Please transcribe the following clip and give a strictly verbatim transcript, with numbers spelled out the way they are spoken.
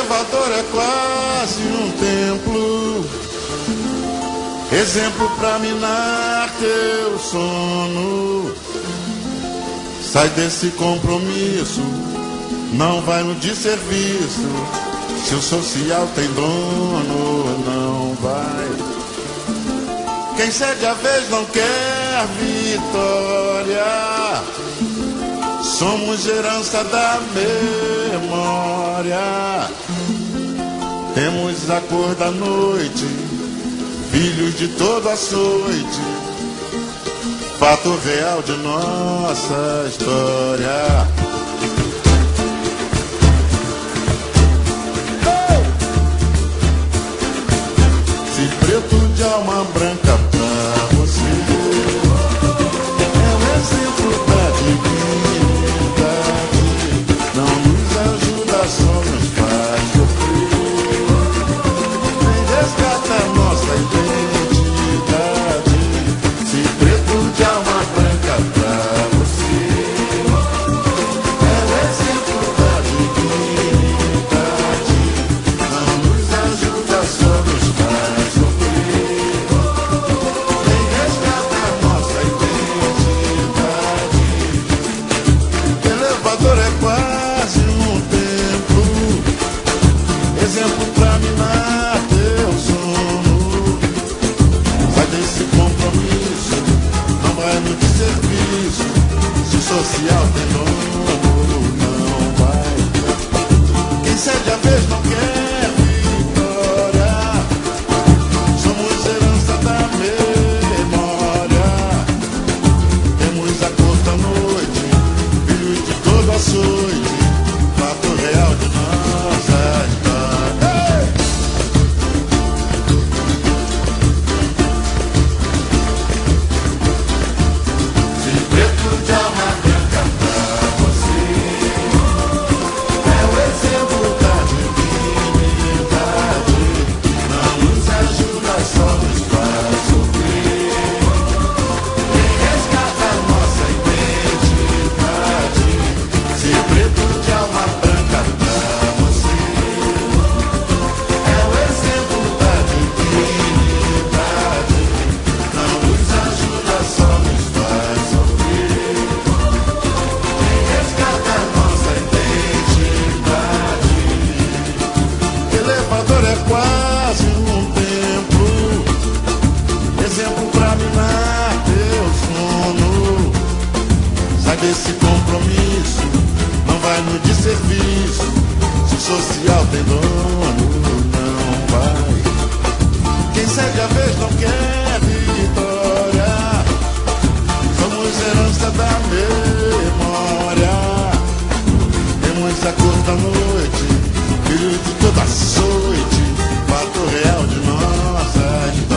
Elevador é quase um templo, exemplo pra minar teu sono. Sai desse compromisso, não vai no desserviço. Se o social tem dono, não vai. Quem cede a vez não quer vitória. Somos herança da memória. Temos a cor da noite, filhos de todo açoite, fato real de nossa história. Se preto de alma branca pra você é um exemplo da dignidade, não nos ajuda, só nos faz sofrer, nem resgata nossa identidade. Se preto de alma branca pra você é um exemplo da dignidade, não nos ajuda, só nos faz sofrer, nem resgata nossa identidade. Elevador é quase um templo, exemplo pra minar teu sono. Sai desse compromisso, não vai no desserviço. Se o social tem dono, não vai. Quem cede a vez não quer vitória. Somos herança da memória. Temos a cor da noite, filhos de todo açoite, fato real de nossa história. Ei! Se preto de alma branca pra você é o exemplo da dignidade, não nos ajuda, só nos faz sofrer, nem resgata nossa identidade. Se preto de alma branca pra você é o exemplo da dignidade, não nos ajuda, só nos faz sofrer, nem resgata nossa identidade. Elevador é quase um templo, exemplo pra minar teu sono. Sai desse compromisso, não vai no desserviço. Se o social tem dono, não vai. Quem cede a vez não quer vitória. Somos herança da memória. Temos a cor da noite, filho de toda açoite, fato real de nossa história.